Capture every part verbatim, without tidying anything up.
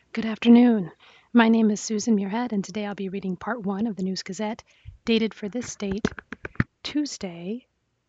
Good afternoon. My name is Susan Muirhead, and today I'll be reading part one of the News Gazette, dated for this date, Tuesday,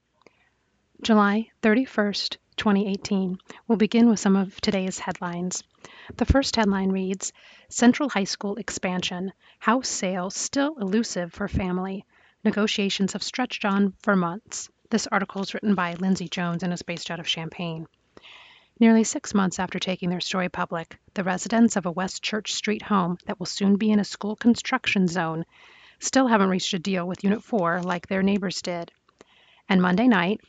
July thirty-first, twenty eighteen. We'll begin with some of today's headlines. The first headline reads Central High School Expansion House Sale Still Elusive for Family. Negotiations have stretched on for months. This article is written by Lindsay Jones and is based out of Champaign. Nearly six months after taking their story public, the residents of a West Church Street home that will soon be in a school construction zone still haven't reached a deal with Unit four like their neighbors did. And Monday night,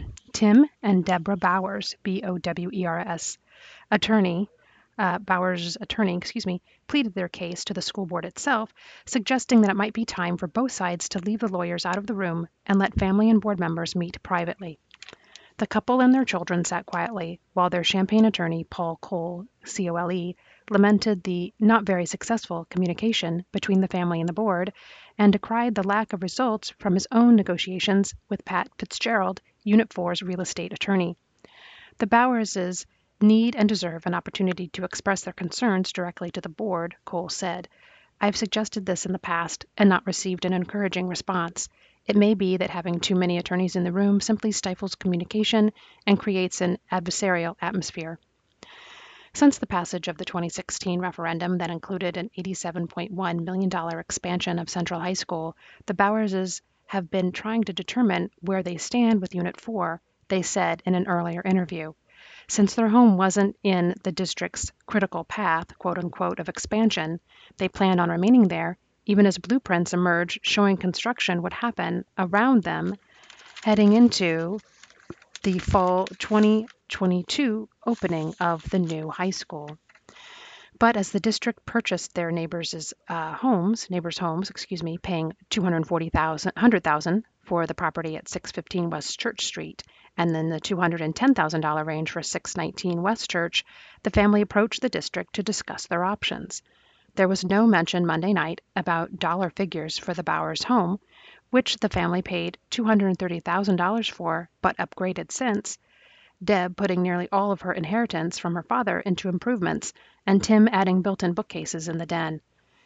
Tim and Deborah Bowers, B O W E R S, attorney, uh, Bowers' attorney, excuse me, pleaded their case to the school board itself, suggesting that it might be time for both sides to leave the lawyers out of the room and let family and board members meet privately. The couple and their children sat quietly while their Champaign attorney, Paul Cole, C O L E, lamented the not very successful communication between the family and the board and decried the lack of results from his own negotiations with Pat Fitzgerald, Unit four's real estate attorney. The Bowerses need and deserve an opportunity to express their concerns directly to the board, Cole said. I've suggested this in the past and not received an encouraging response. It may be that having too many attorneys in the room simply stifles communication and creates an adversarial atmosphere. Since the passage of the twenty sixteen referendum that included an eighty-seven point one million dollars expansion of Central High School, the Bowerses have been trying to determine where they stand with Unit four, they said in an earlier interview. Since their home wasn't in the district's critical path, quote unquote, of expansion, they planned on remaining there, even as blueprints emerged showing construction would happen around them heading into the fall twenty twenty-two opening of the new high school. But as the district purchased their neighbors' uh, homes, neighbors' homes, excuse me, paying two hundred forty thousand dollars, one hundred thousand dollars for the property at six fifteen West Church Street, and then the two hundred ten thousand dollars range for six nineteen West Church, the family approached the district to discuss their options. There was no mention Monday night about dollar figures for the Bowers home, which the family paid two hundred thirty thousand dollars for, but upgraded since, Deb putting nearly all of her inheritance from her father into improvements, and Tim adding built-in bookcases in the den.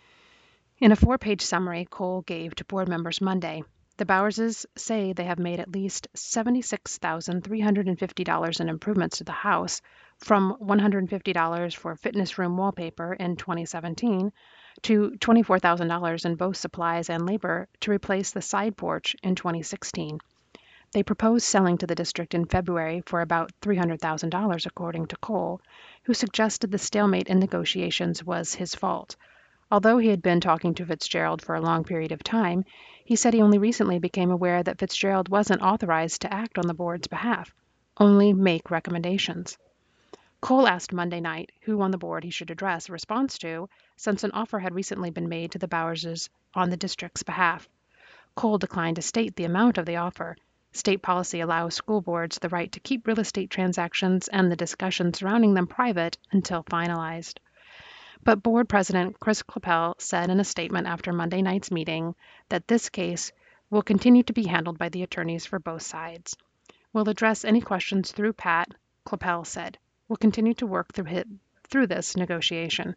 In a four-page summary Cole gave to board members Monday, the Bowerses say they have made at least seventy-six thousand three hundred fifty dollars in improvements to the house, from one hundred fifty dollars for fitness room wallpaper in twenty seventeen to twenty-four thousand dollars in both supplies and labor to replace the side porch in twenty sixteen. They proposed selling to the district in February for about three hundred thousand dollars according to Cole, who suggested the stalemate in negotiations was his fault. Although he had been talking to Fitzgerald for a long period of time, he said he only recently became aware that Fitzgerald wasn't authorized to act on the board's behalf, only make recommendations. Cole asked Monday night who on the board he should address a response to, since an offer had recently been made to the Bowerses on the district's behalf. Cole declined to state the amount of the offer. State policy allows school boards the right to keep real estate transactions and the discussion surrounding them private until finalized. But board president Chris Clappel said in a statement after Monday night's meeting that this case will continue to be handled by the attorneys for both sides. We'll address any questions through Pat, Clappel said. We'll continue to work through, his, through this negotiation.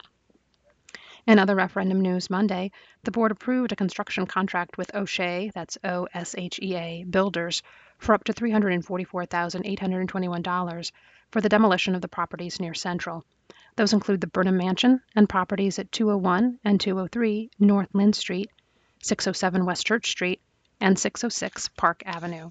In other referendum news Monday, the board approved a construction contract with O'Shea, that's O S H E A, Builders, for up to three hundred forty-four thousand eight hundred twenty-one dollars for the demolition of the properties near Central. Those include the Burnham Mansion and properties at two oh one and two oh three North Lynn Street, six oh seven West Church Street, and six oh six Park Avenue.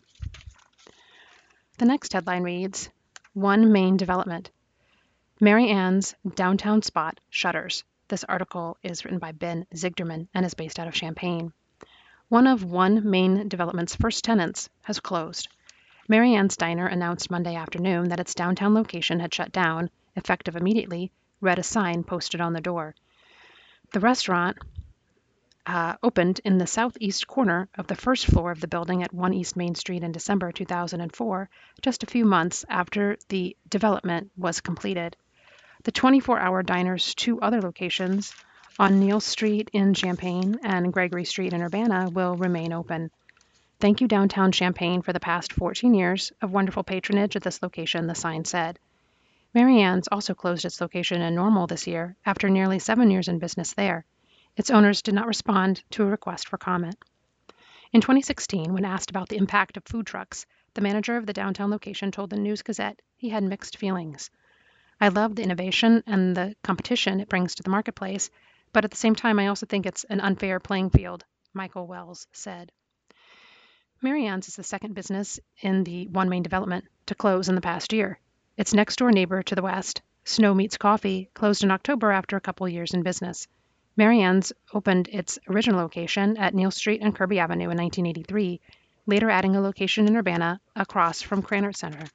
The next headline reads, One Main Development. Mary Ann's downtown spot shutters. This article is written by Ben Zigderman and is based out of Champaign. One of One Main Development's first tenants has closed. Mary Ann's Diner announced Monday afternoon that its downtown location had shut down, effective immediately, read a sign posted on the door. The restaurant uh, opened in the southeast corner of the first floor of the building at one East Main Street in December two thousand four, just a few months after the development was completed. The twenty-four hour diner's two other locations on Neal Street in Champaign and Gregory Street in Urbana will remain open. Thank you, Downtown Champaign, for the past fourteen years of wonderful patronage at this location, the sign said. Mary Ann's also closed its location in Normal this year after nearly seven years in business there. Its owners did not respond to a request for comment. In twenty sixteen, when asked about the impact of food trucks, the manager of the downtown location told the News-Gazette he had mixed feelings. I love the innovation and the competition it brings to the marketplace, but at the same time, I also think it's an unfair playing field, Michael Wells said. Mary Ann's is the second business in the One Main development to close in the past year. Its next-door neighbor to the west, Snow Meets Coffee, closed in October after a couple years in business. Mary Ann's opened its original location at Neal Street and Kirby Avenue in nineteen eighty-three, later adding a location in Urbana across from Krannert Center.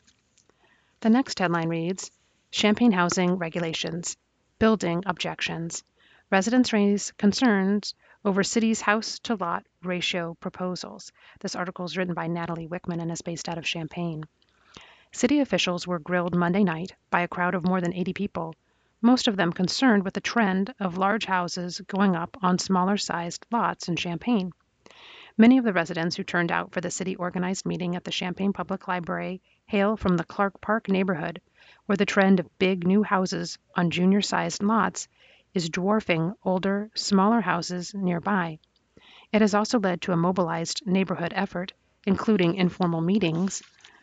The next headline reads, Champaign Housing Regulations, Building Objections. Residents raise concerns over city's house-to-lot ratio proposals. This article is written by Natalie Wickman and is based out of Champaign. City officials were grilled Monday night by a crowd of more than eighty people, most of them concerned with the trend of large houses going up on smaller-sized lots in Champaign. Many of the residents who turned out for the city-organized meeting at the Champaign Public Library hail from the Clark Park neighborhood, where the trend of big new houses on junior-sized lots is dwarfing older, smaller houses nearby. It has also led to a mobilized neighborhood effort, including informal meetings,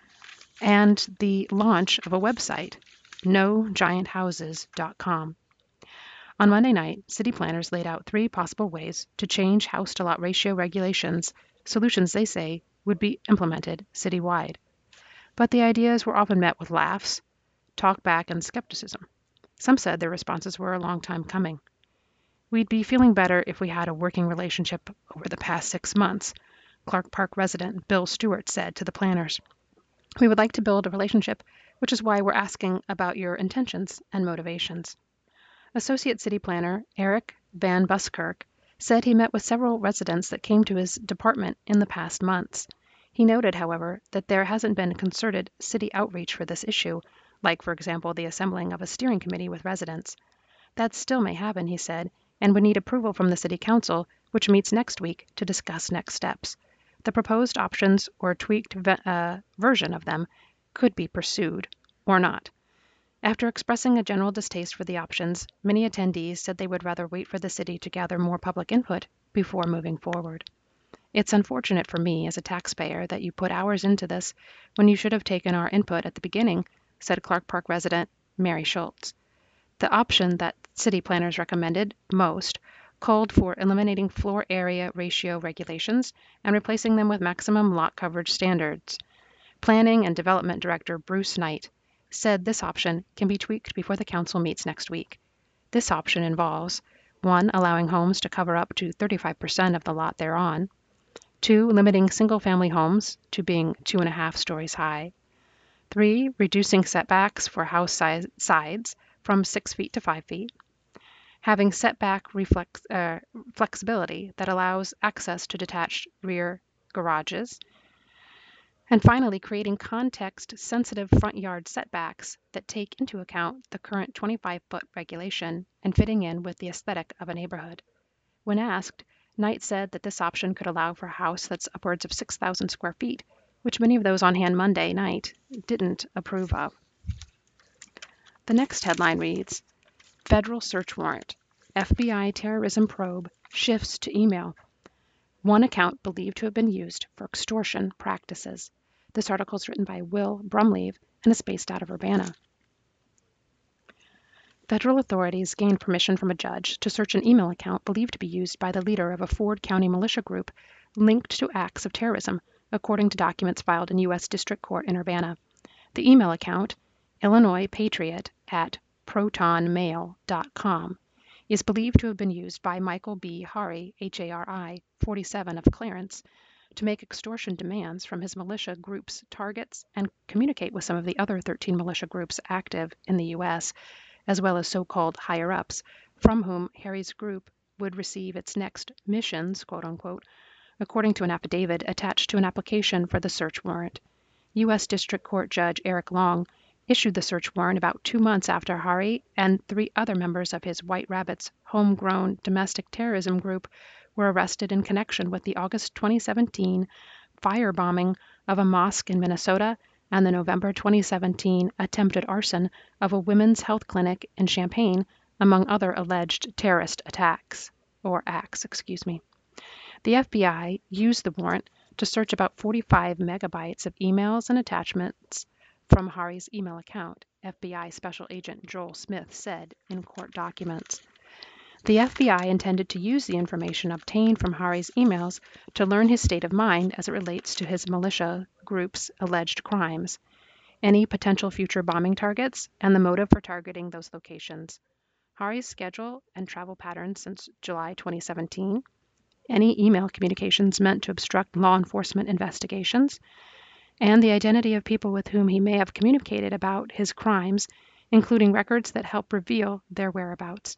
and the launch of a website, no giant houses dot com. On Monday night, city planners laid out three possible ways to change house-to-lot ratio regulations, solutions they say would be implemented citywide. But the ideas were often met with laughs, talkback, and skepticism. Some said their responses were a long time coming. We'd be feeling better if we had a working relationship over the past six months, Clark Park resident Bill Stewart said to the planners. We would like to build a relationship, which is why we're asking about your intentions and motivations. Associate City Planner Eric Van Buskirk said he met with several residents that came to his department in the past months. He noted, however, that there hasn't been concerted city outreach for this issue, like, for example, the assembling of a steering committee with residents. That still may happen, he said, and would need approval from the City Council, which meets next week to discuss next steps. The proposed options or a tweaked uh, version of them could be pursued or not. After expressing a general distaste for the options, many attendees said they would rather wait for the city to gather more public input before moving forward. It's unfortunate for me as a taxpayer that you put hours into this when you should have taken our input at the beginning, said Clark Park resident Mary Schultz. The option that city planners recommended most called for eliminating floor area ratio regulations and replacing them with maximum lot coverage standards. Planning and Development Director Bruce Knight said this option can be tweaked before the council meets next week. This option involves one, allowing homes to cover up to thirty-five percent of the lot they're on, two, limiting single-family homes to being two and a half stories high, three, reducing setbacks for house size, sides from six feet to five feet, having setback reflex, uh, flexibility that allows access to detached rear garages, and finally, creating context-sensitive front yard setbacks that take into account the current twenty-five foot regulation and fitting in with the aesthetic of a neighborhood. When asked, Knight said that this option could allow for a house that's upwards of six thousand square feet, which many of those on hand Monday night didn't approve of. The next headline reads, Federal Search Warrant. F B I Terrorism Probe Shifts to Email. One account believed to have been used for extortion practices. This article is written by Will Brumleve and is based out of Urbana. Federal authorities gained permission from a judge to search an email account believed to be used by the leader of a Ford County militia group linked to acts of terrorism, according to documents filed in U S District Court in Urbana. The email account, Illinois Patriot at proton mail dot com, is believed to have been used by Michael B. Hari, H A R I, forty-seven, of Clarence, to make extortion demands from his militia group's targets and communicate with some of the other thirteen militia groups active in the U S, as well as so-called higher-ups, from whom Harry's group would receive its next missions, quote-unquote, according to an affidavit attached to an application for the search warrant. U S District Court Judge Eric Long issued the search warrant about two months after Hari and three other members of his White Rabbits homegrown domestic terrorism group were arrested in connection with the August twenty seventeen firebombing of a mosque in Minnesota and the November twenty seventeen attempted arson of a women's health clinic in Champaign, among other alleged terrorist attacks, or acts, excuse me. The F B I used the warrant to search about forty-five megabytes of emails and attachments from Hari's email account, F B I Special Agent Joel Smith said in court documents. The F B I intended to use the information obtained from Hari's emails to learn his state of mind as it relates to his militia group's alleged crimes, any potential future bombing targets, and the motive for targeting those locations, Hari's schedule and travel patterns since July twenty seventeen, any email communications meant to obstruct law enforcement investigations, and the identity of people with whom he may have communicated about his crimes, including records that help reveal their whereabouts.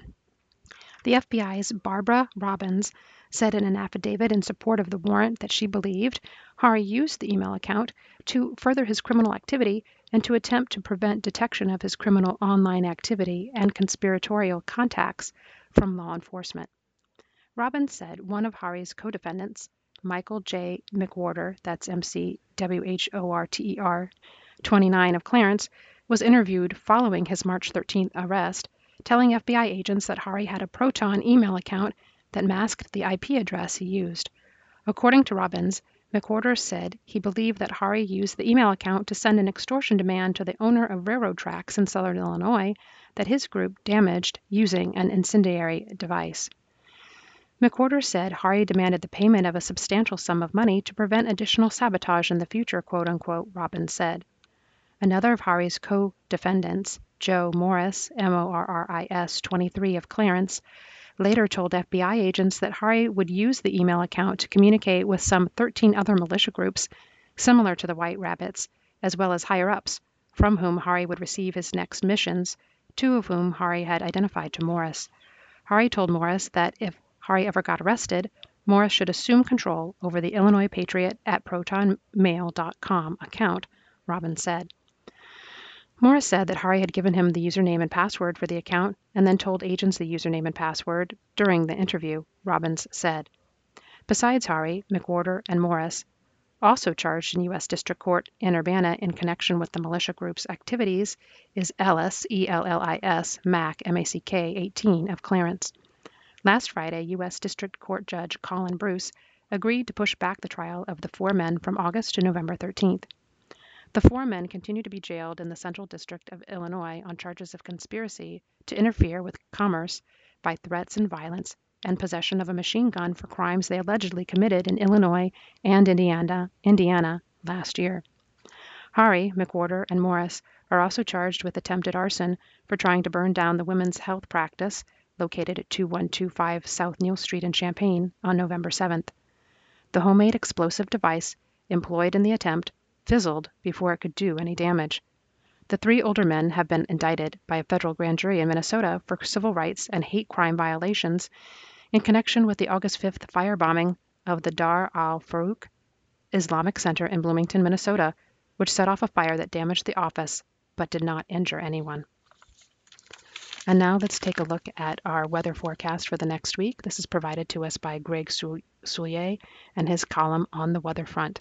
The F B I's Barbara Robbins said in an affidavit in support of the warrant that she believed Hari used the email account to further his criminal activity and to attempt to prevent detection of his criminal online activity and conspiratorial contacts from law enforcement. Robbins said one of Hari's co-defendants, Michael J. McWhorter, that's M C W H O R T E R, twenty-nine of Clarence, was interviewed following his March thirteenth arrest, telling F B I agents that Hari had a Proton email account that masked the I P address he used. According to Robbins, McWhorter said he believed that Hari used the email account to send an extortion demand to the owner of railroad tracks in southern Illinois that his group damaged using an incendiary device. McWhorter said Hari demanded the payment of a substantial sum of money to prevent additional sabotage in the future, quote-unquote, Robbins said. Another of Hari's co-defendants, Joe Morris, M O R R I S, twenty-three of Clarence, later told F B I agents that Hari would use the email account to communicate with some thirteen other militia groups similar to the White Rabbits, as well as higher-ups, from whom Hari would receive his next missions, two of whom Hari had identified to Morris. Hari told Morris that if Hari ever got arrested, Morris should assume control over the Illinois Patriot at proton mail dot com account, Robbins said. Morris said that Hari had given him the username and password for the account and then told agents the username and password during the interview, Robbins said. Besides Hari, McWhorter and Morris, also charged in U S District Court in Urbana in connection with the militia group's activities, is Ellis, E L L I S, Mack, M A C K, eighteen, of Clarence. Last Friday, U S District Court Judge Colin Bruce agreed to push back the trial of the four men from August to November thirteenth. The four men continue to be jailed in the Central District of Illinois on charges of conspiracy to interfere with commerce by threats and violence and possession of a machine gun for crimes they allegedly committed in Illinois and Indiana, Indiana last year. Hari, McWhorter, and Morris are also charged with attempted arson for trying to burn down the women's health practice located at twenty-one twenty-five South Neal Street in Champaign on November seventh. The homemade explosive device employed in the attempt fizzled before it could do any damage. The three older men have been indicted by a federal grand jury in Minnesota for civil rights and hate crime violations in connection with the August fifth firebombing of the Dar al-Farouk Islamic Center in Bloomington, Minnesota, which set off a fire that damaged the office but did not injure anyone. And now let's take a look at our weather forecast for the next week. This is provided to us by Greg Soulier and his column on the weather front.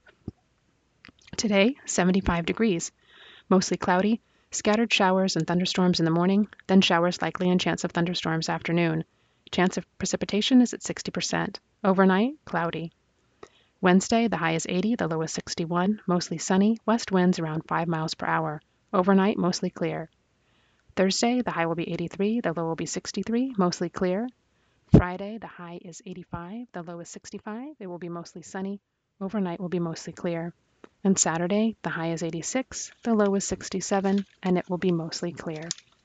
Today, seventy-five degrees, mostly cloudy, scattered showers and thunderstorms in the morning, then showers likely and chance of thunderstorms afternoon. Chance of precipitation is at sixty percent. Overnight, cloudy. Wednesday, the high is eighty, the low is sixty-one, mostly sunny, west winds around five miles per hour. Overnight, mostly clear. Thursday, the high will be eighty-three, the low will be sixty-three, mostly clear. Friday, the high is eighty-five, the low is sixty-five, it will be mostly sunny, overnight will be mostly clear. And Saturday, the high is eighty-six, the low is sixty-seven, and it will be mostly clear.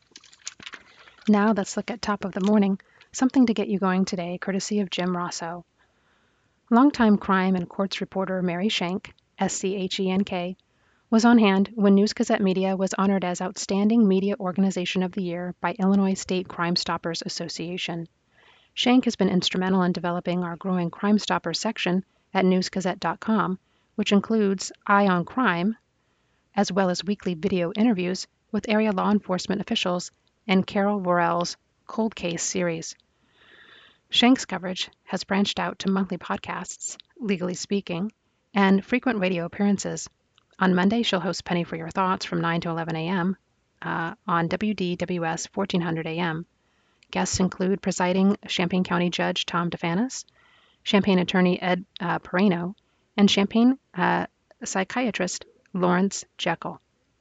Now let's look at top of the morning, something to get you going today, courtesy of Jim Rosso. Longtime crime and courts reporter Mary Schenk, S C H E N K, was on hand when News Gazette Media was honored as Outstanding Media Organization of the Year by Illinois State Crime Stoppers Association. Schenk has been instrumental in developing our growing Crime Stoppers section at news gazette dot com, which includes Eye on Crime, as well as weekly video interviews with area law enforcement officials and Carol Worrell's Cold Case series. Schenk's coverage has branched out to monthly podcasts, Legally Speaking, and frequent radio appearances. On Monday, she'll host Penny for Your Thoughts from nine to eleven a m Uh, on W D W S fourteen hundred A M. Guests include presiding Champaign County Judge Tom DeFanis, Champaign attorney Ed uh, Pereno, and Champaign uh, psychiatrist Lawrence Jekyll.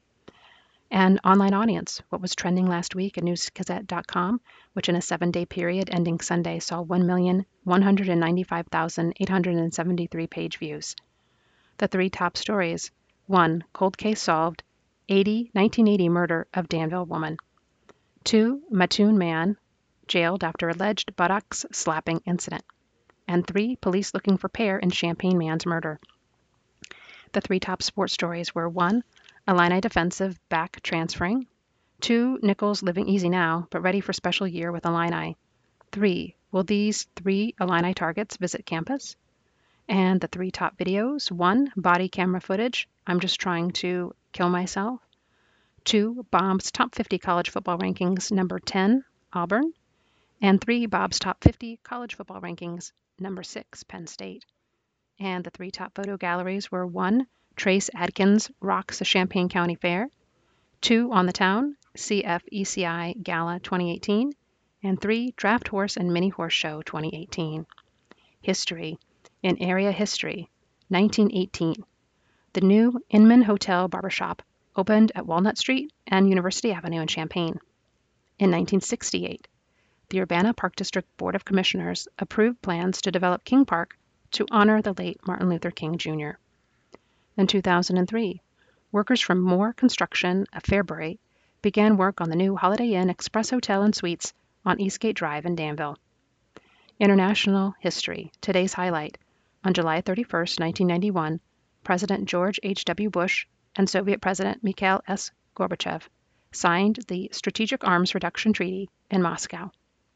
And online audience, what was trending last week at news gazette dot com, which in a seven-day period ending Sunday saw one million one hundred ninety-five thousand eight hundred seventy-three page views. The three top stories: one. Cold case solved, nineteen eighty murder of Danville woman. two. Mattoon man jailed after alleged buttocks slapping incident. And three. Police looking for pair in Champaign man's murder. The three top sports stories were: one. Illini defensive back transferring. two. Nichols living easy now, but ready for special year with Illini. three. Will these three Illini targets visit campus? And the three top videos: one. Body camera footage, I'm just trying to kill myself. two. Bob's top fifty college football rankings, number ten, Auburn. And three. Bob's top fifty college football rankings, number six, Penn State. And the three top photo galleries were: one. Trace Adkins rocks the Champaign County Fair. two. On the Town, C F E C I Gala twenty eighteen. And three. Draft Horse and Mini Horse Show twenty eighteen. History. In area history, nineteen eighteen. The new Inman Hotel Barbershop opened at Walnut Street and University Avenue in Champaign. In nineteen sixty-eight, the Urbana Park District Board of Commissioners approved plans to develop King Park to honor the late Martin Luther King Junior In two thousand three, workers from Moore Construction of Fairbury began work on the new Holiday Inn Express Hotel and Suites on Eastgate Drive in Danville. International history. Today's highlight. On July thirty-first, nineteen ninety-one, President George H W Bush and Soviet President Mikhail S. Gorbachev signed the Strategic Arms Reduction Treaty in Moscow.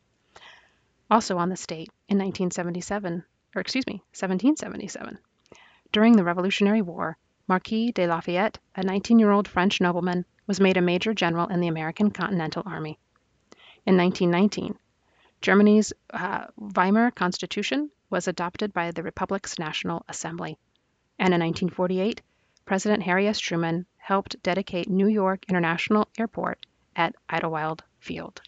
Also on this date, in nineteen seventy-seven, or excuse me, seventeen seventy-seven, during the Revolutionary War, Marquis de Lafayette, a nineteen-year-old French nobleman, was made a major general in the American Continental Army. In nineteen nineteen, Germany's uh, Weimar Constitution was adopted by the Republic's National Assembly. And in nineteen forty-eight, President Harry S. Truman helped dedicate New York International Airport at Idlewild Field.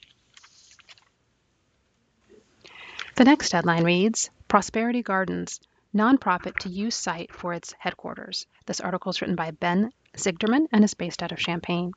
The next headline reads, Prosperity Gardens, nonprofit to use site for its headquarters. This article is written by Ben Zigderman and is based out of Champaign.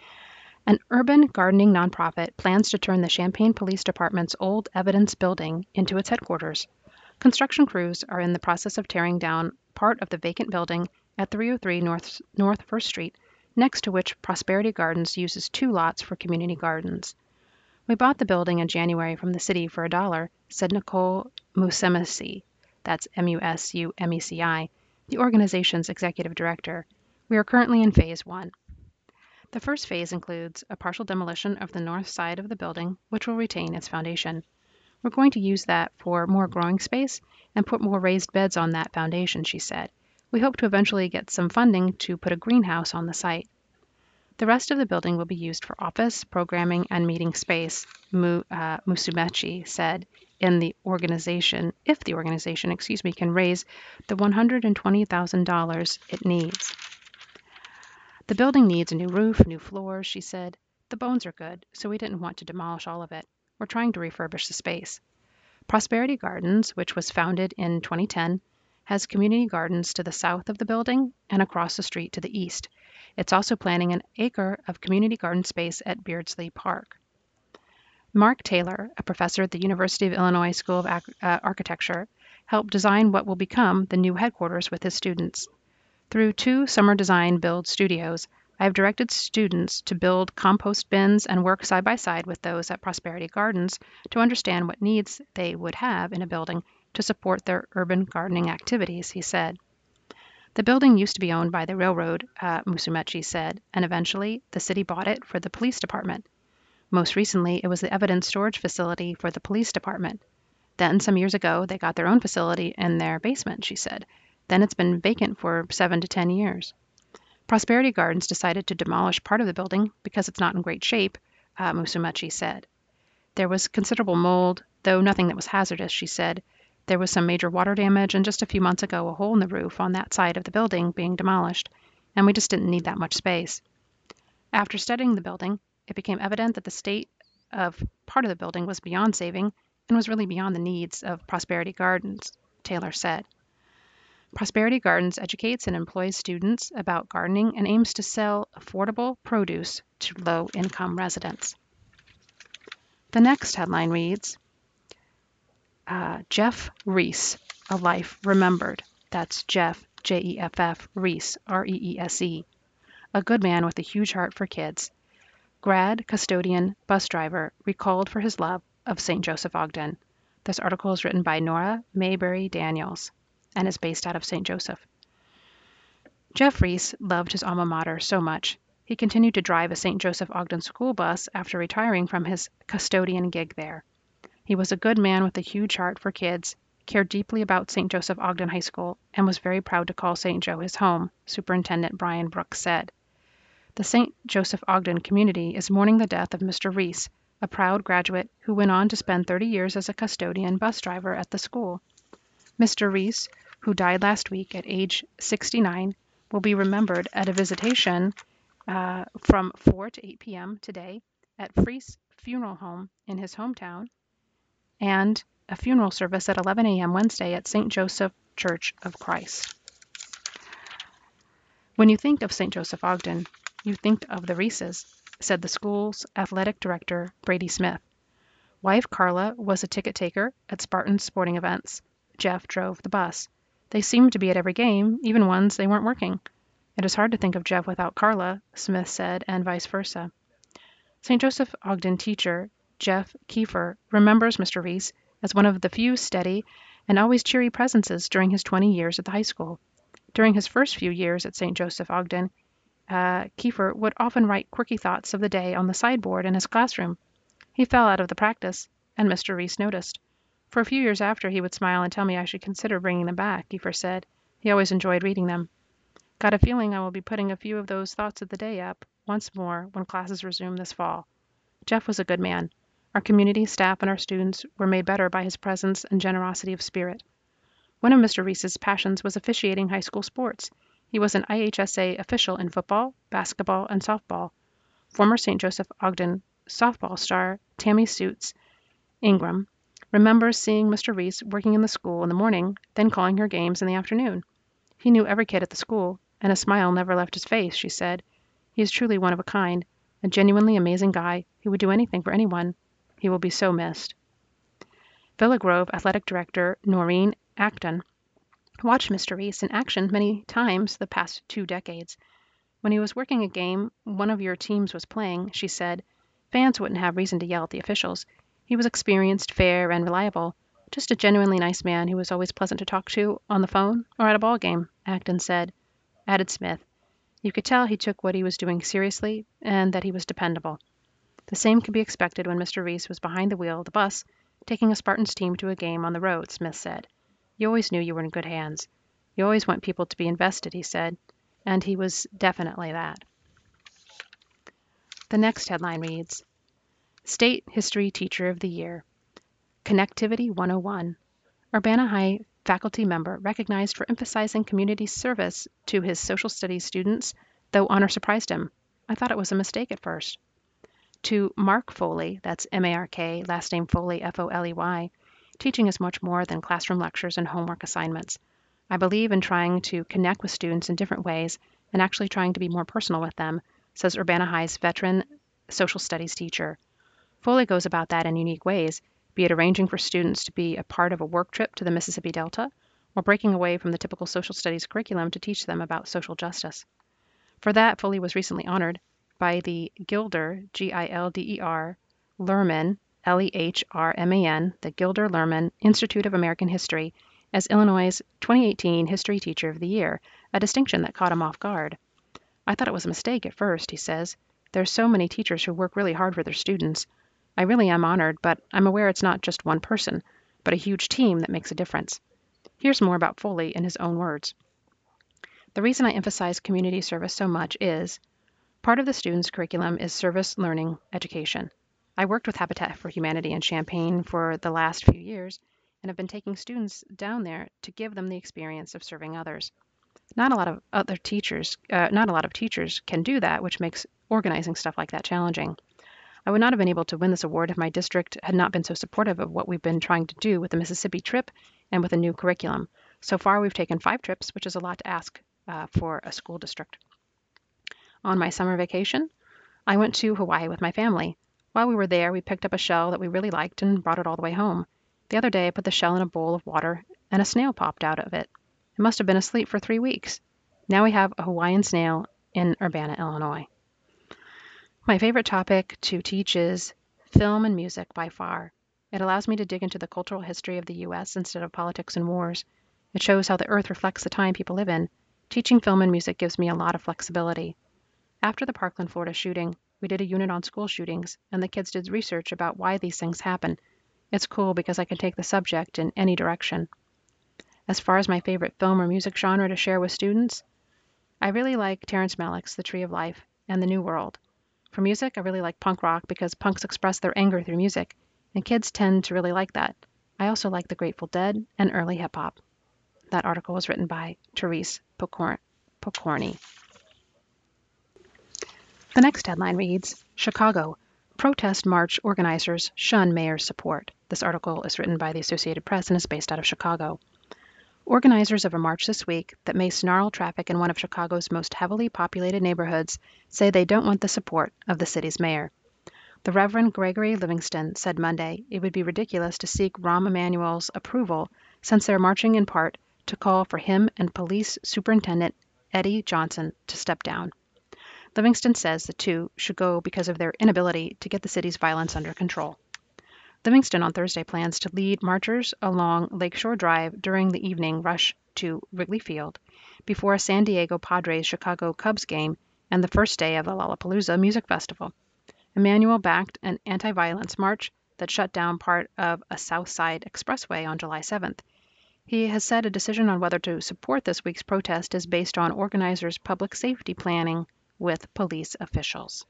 An urban gardening nonprofit plans to turn the Champaign Police Department's old evidence building into its headquarters. Construction crews are in the process of tearing down part of the vacant building at three oh three North, North First Street, next to which Prosperity Gardens uses two lots for community gardens. We bought the building in January from the city for a dollar, said Nicole Musemeci, that's M U S U M E C I, the organization's executive director. We are currently in phase one. The first phase includes a partial demolition of the north side of the building, which will retain its foundation. We're going to use that for more growing space and put more raised beds on that foundation, she said. We hope to eventually get some funding to put a greenhouse on the site. The rest of the building will be used for office, programming, and meeting space, Mu, uh, Musumechi said, in the organization, if the organization, excuse me, can raise the one hundred twenty thousand dollars it needs. The building needs a new roof, new floors, she said. The bones are good, so we didn't want to demolish all of it. We're trying to refurbish the space. Prosperity Gardens, which was founded in twenty ten, has community gardens to the south of the building and across the street to the east. It's also planning an acre of community garden space at Beardsley Park. Mark Taylor, a professor at the University of Illinois School of Ac- uh, Architecture, helped design what will become the new headquarters with his students. Through two summer design build studios, I have directed students to build compost bins and work side by side with those at Prosperity Gardens to understand what needs they would have in a building to support their urban gardening activities, he said. The building used to be owned by the railroad, uh, Musumechi said, and eventually the city bought it for the police department. Most recently, it was the evidence storage facility for the police department. Then, some years ago, they got their own facility in their basement, she said. Then it's been vacant for seven to ten years. Prosperity Gardens decided to demolish part of the building because it's not in great shape, uh, Musumechi said. There was considerable mold, though nothing that was hazardous, she said. There was some major water damage, and just a few months ago, a hole in the roof on that side of the building being demolished. and we just didn't need that much space. After studying the building, it became evident that the state of part of the building was beyond saving and was really beyond the needs of Prosperity Gardens, Taylor said. Prosperity Gardens educates and employs students about gardening and aims to sell affordable produce to low-income residents. The next headline reads, uh, Jeff Reese, A Life Remembered. That's Jeff, J E F F, Reese, R E E S E. A good man with a huge heart for kids. Grad, custodian, bus driver, recalled for his love of Saint Joseph Ogden. This article is written by Nora Mayberry Daniels and is based out of Saint Joseph. Jeff Reese loved his alma mater so much, he continued to drive a Saint Joseph Ogden school bus after retiring from his custodian gig there. He was a good man with a huge heart for kids, cared deeply about Saint Joseph Ogden High School, and was very proud to call Saint Joe his home, Superintendent Brian Brooks said. The Saint Joseph Ogden community is mourning the death of Mister Reese, a proud graduate who went on to spend thirty years as a custodian bus driver at the school. Mister Reese, who died last week at age sixty-nine, will be remembered at a visitation uh, from four to eight p.m. today at Freese Funeral Home in his hometown, and a funeral service at eleven a.m. Wednesday at Saint Joseph Church of Christ. When you think of Saint Joseph Ogden, you think of the Reeses, said the school's athletic director, Brady Smith. Wife Carla was a ticket taker at Spartan's sporting events. Jeff drove the bus. They seemed to be at every game, even ones they weren't working. It is hard to think of Jeff without Carla, Smith said, and vice versa. Saint Joseph Ogden teacher Jeff Kiefer remembers Mister Reese as one of the few steady and always cheery presences during his twenty years at the high school. During his first few years at Saint Joseph Ogden, uh, Kiefer would often write quirky thoughts of the day on the sideboard in his classroom. He fell out of the practice, and Mister Reese noticed. For a few years after, he would smile and tell me I should consider bringing them back, Kiefer said. He always enjoyed reading them. Got a feeling I will be putting a few of those thoughts of the day up once more when classes resume this fall. Jeff was a good man. Our community, staff, and our students were made better by his presence and generosity of spirit. One of Mister Reese's passions was officiating high school sports. He was an I H S A official in football, basketball, and softball. Former Saint Joseph Ogden softball star Tammy Suits Ingram remembers seeing Mister Reese working in the school in the morning, then calling her games in the afternoon. He knew every kid at the school, and a smile never left his face, she said. He is truly one of a kind, a genuinely amazing guy who would do anything for anyone. He will be so missed. Villa Grove Athletic Director Noreen Acton watched Mister Reese in action many times the past two decades. When he was working a game one of your teams was playing, she said, fans wouldn't have reason to yell at the officials. He was experienced, fair, and reliable. Just a genuinely nice man who was always pleasant to talk to on the phone or at a ball game, Acton said. Added Smith, you could tell he took what he was doing seriously and that he was dependable. The same could be expected when Mister Reese was behind the wheel of the bus, taking a Spartans team to a game on the road, Smith said. You always knew you were in good hands. You always want people to be invested, he said, and he was definitely that. The next headline reads, State History Teacher of the Year, Connectivity one oh one. Urbana High faculty member recognized for emphasizing community service to his social studies students, though honor surprised him. I thought it was a mistake at first. To Mark Foley, that's M A R K, last name Foley, F O L E Y, teaching is much more than classroom lectures and homework assignments. I believe in trying to connect with students in different ways and actually trying to be more personal with them, says Urbana High's veteran social studies teacher. Foley goes about that in unique ways, be it arranging for students to be a part of a work trip to the Mississippi Delta, or breaking away from the typical social studies curriculum to teach them about social justice. For that, Foley was recently honored by the Gilder, G I L D E R, Lerman, L E H R M A N, the Gilder Lerman Institute of American History, as Illinois' twenty eighteen History Teacher of the Year, a distinction that caught him off guard. I thought it was a mistake at first, he says. There's so many teachers who work really hard for their students. I really am honored, but I'm aware it's not just one person, but a huge team that makes a difference. Here's more about Foley in his own words. The reason I emphasize community service so much is, part of the students' curriculum is service learning education. I worked with Habitat for Humanity in Champaign for the last few years and have been taking students down there to give them the experience of serving others. Not a lot of other teachers, uh, not a lot of teachers can do that, which makes organizing stuff like that challenging. I would not have been able to win this award if my district had not been so supportive of what we've been trying to do with the Mississippi trip and with a new curriculum. So far, we've taken five trips, which is a lot to ask uh, for a school district. On my summer vacation, I went to Hawaii with my family. While we were there, we picked up a shell that we really liked and brought it all the way home. The other day, I put the shell in a bowl of water and a snail popped out of it. It must have been asleep for three weeks. Now we have a Hawaiian snail in Urbana, Illinois. My favorite topic to teach is film and music by far. It allows me to dig into the cultural history of the U S instead of politics and wars. It shows how the earth reflects the time people live in. Teaching film and music gives me a lot of flexibility. After the Parkland, Florida shooting, we did a unit on school shootings, and the kids did research about why these things happen. It's cool because I can take the subject in any direction. As far as my favorite film or music genre to share with students, I really like Terrence Malick's The Tree of Life and The New World. For music, I really like punk rock because punks express their anger through music, and kids tend to really like that. I also like the Grateful Dead and early hip hop. That article was written by Therese Pokorny. The next headline reads, Chicago, protest march organizers shun mayor's support. This article is written by the Associated Press and is based out of Chicago. Organizers of a march this week that may snarl traffic in one of Chicago's most heavily populated neighborhoods say they don't want the support of the city's mayor. The Reverend Gregory Livingston said Monday it would be ridiculous to seek Rahm Emanuel's approval since they're marching in part to call for him and Police Superintendent Eddie Johnson to step down. Livingston says the two should go because of their inability to get the city's violence under control. Livingston on Thursday plans to lead marchers along Lakeshore Drive during the evening rush to Wrigley Field before a San Diego Padres Chicago Cubs game and the first day of the Lollapalooza Music Festival. Emanuel backed an anti-violence march that shut down part of a South Side Expressway on July seventh. He has said a decision on whether to support this week's protest is based on organizers' public safety planning with police officials.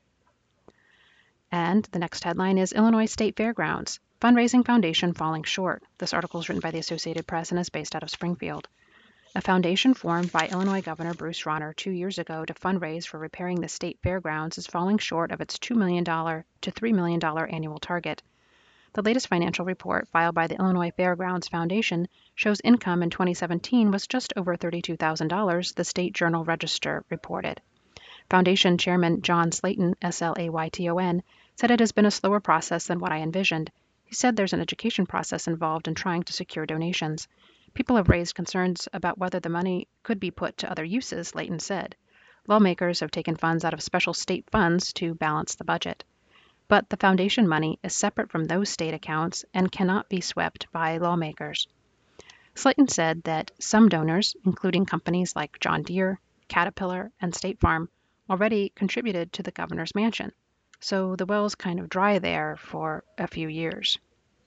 And the next headline is Illinois State Fairgrounds, Fundraising Foundation Falling Short. This article is written by the Associated Press and is based out of Springfield. A foundation formed by Illinois Governor Bruce Rauner two years ago to fundraise for repairing the state fairgrounds is falling short of its two million dollars to three million dollars annual target. The latest financial report filed by the Illinois Fairgrounds Foundation shows income in twenty seventeen was just over thirty-two thousand dollars, the State Journal Register reported. Foundation Chairman John Slayton, S L A Y T O N, said it has been a slower process than what I envisioned. He said there's an education process involved in trying to secure donations. People have raised concerns about whether the money could be put to other uses, Slayton said. Lawmakers have taken funds out of special state funds to balance the budget. But the foundation money is separate from those state accounts and cannot be swept by lawmakers. Slayton said that some donors, including companies like John Deere, Caterpillar, and State Farm, already contributed to the governor's mansion. So the well's kind of dry there for a few years.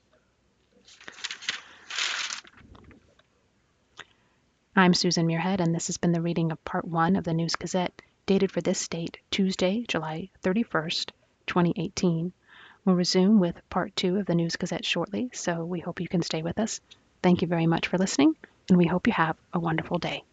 I'm Susan Muirhead, and this has been the reading of Part one of the News Gazette, dated for this date, Tuesday, July thirty-first, twenty eighteen. We'll resume with Part two of the News Gazette shortly, so we hope you can stay with us. Thank you very much for listening, and we hope you have a wonderful day.